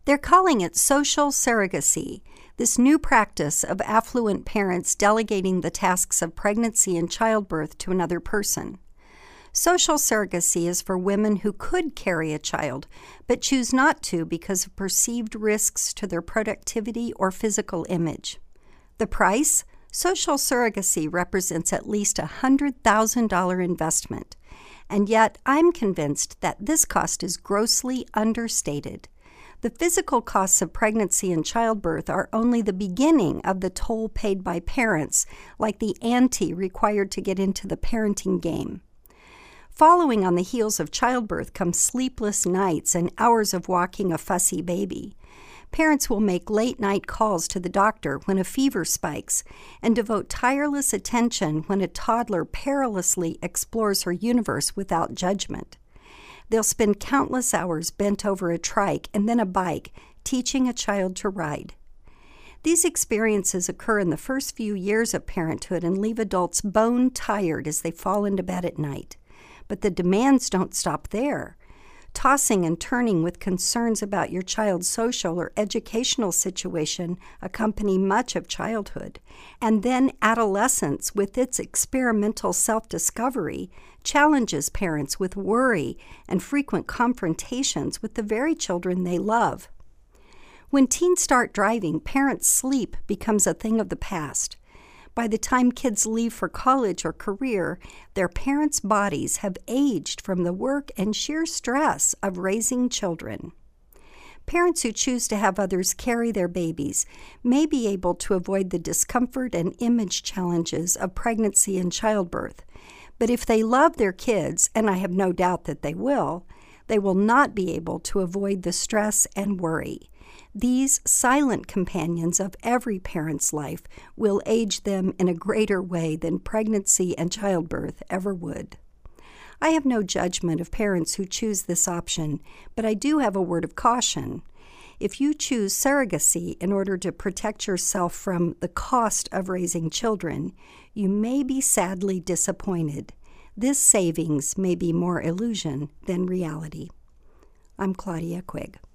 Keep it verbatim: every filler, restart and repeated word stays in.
They're calling it social surrogacy, this new practice of affluent parents delegating the tasks of pregnancy and childbirth to another person. Social surrogacy is for women who could carry a child, but choose not to because of perceived risks to their productivity or physical image. The price? Social surrogacy represents at least a one hundred thousand dollars investment, and yet I'm convinced that this cost is grossly understated. The physical costs of pregnancy and childbirth are only the beginning of the toll paid by parents, like the ante required to get into the parenting game. Following on the heels of childbirth come sleepless nights and hours of walking a fussy baby. Parents will make late-night calls to the doctor when a fever spikes and devote tireless attention when a toddler perilously explores her universe without judgment. They'll spend countless hours bent over a trike and then a bike, teaching a child to ride. These experiences occur in the first few years of parenthood and leave adults bone-tired as they fall into bed at night. But the demands don't stop there. Tossing and turning with concerns about your child's social or educational situation accompany much of childhood, and then adolescence with its experimental self-discovery challenges parents with worry and frequent confrontations with the very children they love. When teens start driving, parents' sleep becomes a thing of the past. By the time kids leave for college or career, their parents' bodies have aged from the work and sheer stress of raising children. Parents who choose to have others carry their babies may be able to avoid the discomfort and image challenges of pregnancy and childbirth. But if they love their kids, and I have no doubt that they will, they will not be able to avoid the stress and worry. These silent companions of every parent's life will age them in a greater way than pregnancy and childbirth ever would. I have no judgment of parents who choose this option, but I do have a word of caution. If you choose surrogacy in order to protect yourself from the cost of raising children, you may be sadly disappointed. This savings may be more illusion than reality. I'm Claudia Quigg.